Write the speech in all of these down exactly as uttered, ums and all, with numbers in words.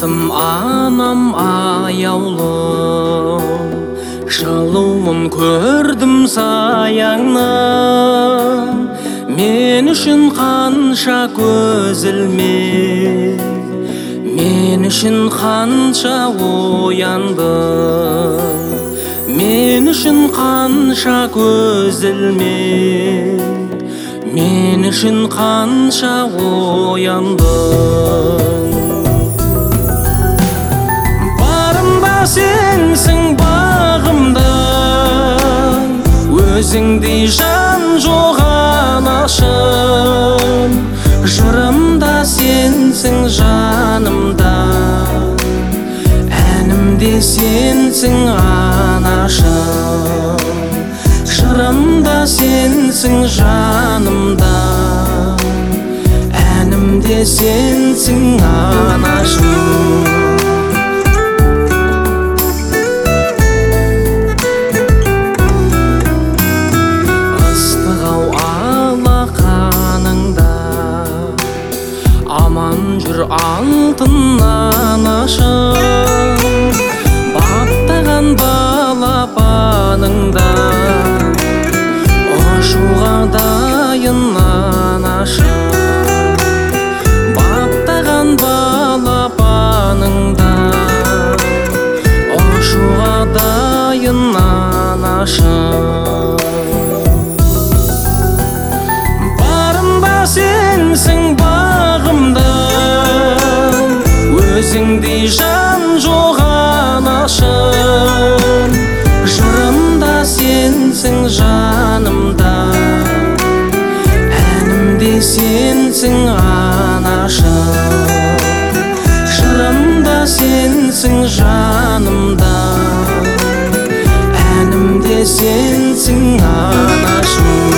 Атым анам аяулы, жылуын көрдім саяңнан. Мен үшін қанша көз ілме, мен үшін қанша оянды. Мен үшін қанша көз ілме, мен үшін қанша оянды. Барымда сенсің бағымда, өзіңдей жан жоқ анашым. Жырымда сенсің жанымда, әнімде сенсің анашым. Жырымда сенсің жанымда, әнімде сенсің анашым. Ыстық-ау алақаныңда, аман жүр алтын анашым. Баптаған балапаныңда, ұшуға дайын анашым. Баптаған балапаныңда, ұшуға дайын анашым. Барымда сенсің бағымда, өзіңдей жан жоқ анашым. Жырымда сенсің жанымда, әнімде сенсің анашым. Жырымда сенсің жанымда, әнімде сенсің анашым.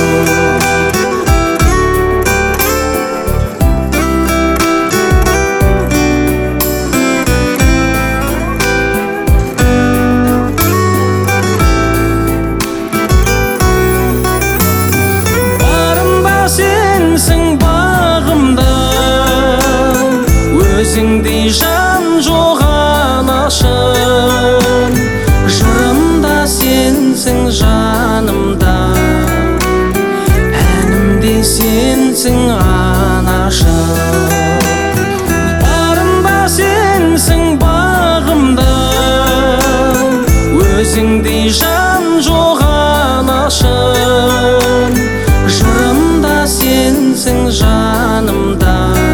Өзіңдей жан жоқ анашым. Жырымда сенсің жанымда, әнімде сенсің анашым. Барымда сенсің бағымда, өзіңдей жан жоқ анашым. Жырымда сенсің жанымда,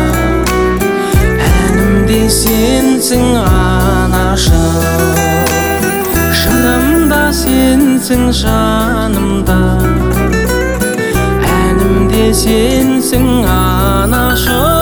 сенсің анашым. Жырымда сенсің жанымда, әнімде сенсің анашым.